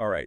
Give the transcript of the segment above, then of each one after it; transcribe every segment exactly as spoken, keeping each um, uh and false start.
All right.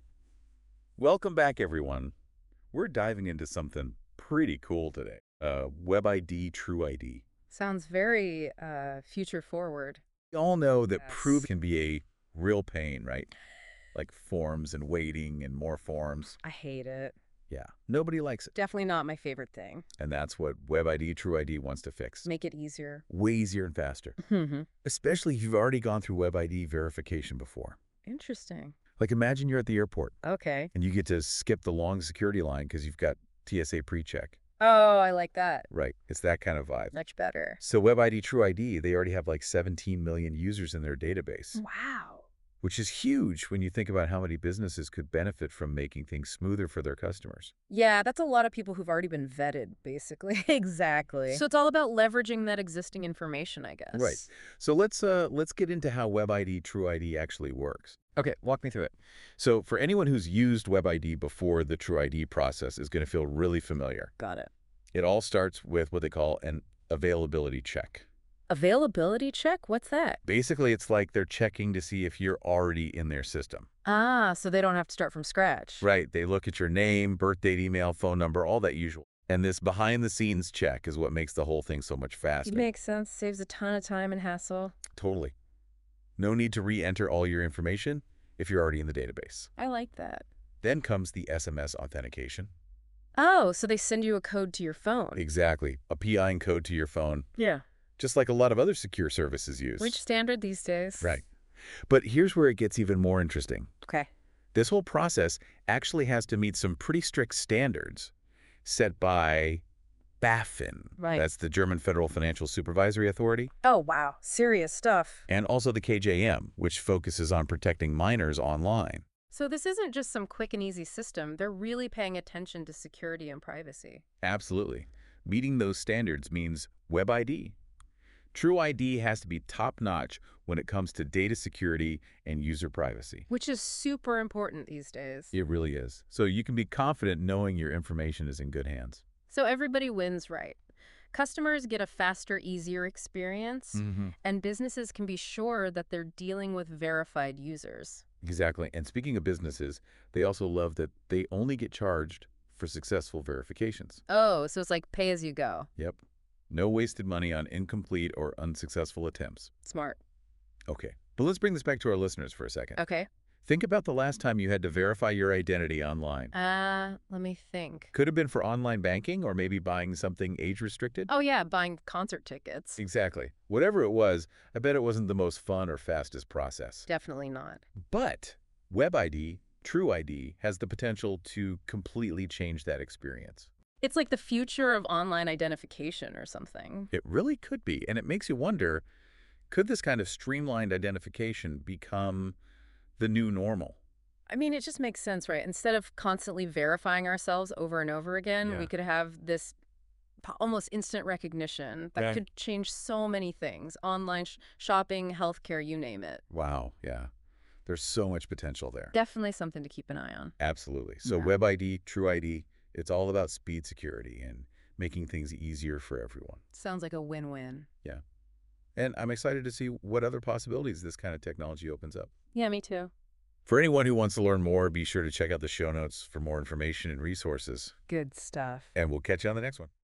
Welcome back, everyone. We're diving into something pretty cool today. Uh, WebID, TrueID. Sounds very uh, future forward. We all know that proof Yes. can be a real pain, right? Like forms and waiting and more forms. I hate it. Yeah, nobody likes it. Definitely not my favorite thing. And that's what WebID, TrueID wants to fix. Make it easier. Way easier and faster. Mm-hmm. Especially if you've already gone through WebID verification before. Interesting. Like imagine you're at the airport Okay. and you get to skip the long security line because you've got T S A pre-check. Oh, I like that. Right. It's that kind of vibe. Much better. So WebID, TrueID, they already have like seventeen million users in their database, Wow. which is huge when you think about how many businesses could benefit from making things smoother for their customers. Yeah, that's a lot of people who've already been vetted, basically. Exactly. So it's all about leveraging that existing information, I guess. Right. So let's uh let's get into how WebID, TrueID actually works. Okay, walk me through it. So for anyone who's used WebID before, the TrueID process is going to feel really familiar. Got it. It all starts with what they call an availability check. Availability check? What's that? Basically, it's like they're checking to see if you're already in their system. Ah, so they don't have to start from scratch. Right. They look at your name, birth date, email, phone number, all that usual. And this behind-the-scenes check is what makes the whole thing so much faster. Makes sense. Saves a ton of time and hassle. Totally. No need to re-enter all your information if you're already in the database. I like that. Then comes the S M S authentication. Oh, so they send you a code to your phone. Exactly. A P I N code to your phone, Yeah. just like a lot of other secure services use. Which standard these days? Right. But here's where it gets even more interesting. Okay. This whole process actually has to meet some pretty strict standards set by BaFin. Right. That's the German Federal Financial Supervisory Authority. Oh, wow. Serious stuff. And also the K J M, which focuses on protecting minors online. So this isn't just some quick and easy system. They're really paying attention to security and privacy. Absolutely. Meeting those standards means WebID. TrueID has to be top-notch when it comes to data security and user privacy. Which is super important these days. It really is. So you can be confident knowing your information is in good hands. So everybody wins, right? Customers get a faster, easier experience, Mm-hmm. and businesses can be sure that they're dealing with verified users. Exactly. And speaking of businesses, they also love that they only get charged for successful verifications. Oh, so it's like pay as you go. Yep. No wasted money on incomplete or unsuccessful attempts. Smart. Okay. But let's bring this back to our listeners for a second. Okay. Think about the last time you had to verify your identity online. Uh, let me think. Could have been for online banking or maybe buying something age-restricted. Oh, yeah, buying concert tickets. Exactly. Whatever it was, I bet it wasn't the most fun or fastest process. Definitely not. But WebID, TrueID, has the potential to completely change that experience. It's like the future of online identification or something. It really could be, and it makes you wonder, could this kind of streamlined identification become the new normal? I mean, it just makes sense, right? Instead of constantly verifying ourselves over and over again, Yeah. we could have this po- almost instant recognition that Yeah. could change so many things. Online sh shopping, healthcare, you name it. Wow, yeah. There's so much potential there. Definitely something to keep an eye on. Absolutely. So Yeah. WebID, TrueID, it's all about speed security and making things easier for everyone. Sounds like a win-win. Yeah. And I'm excited to see what other possibilities this kind of technology opens up. Yeah, me too. For anyone who wants to learn more, be sure to check out the show notes for more information and resources. Good stuff. And we'll catch you on the next one.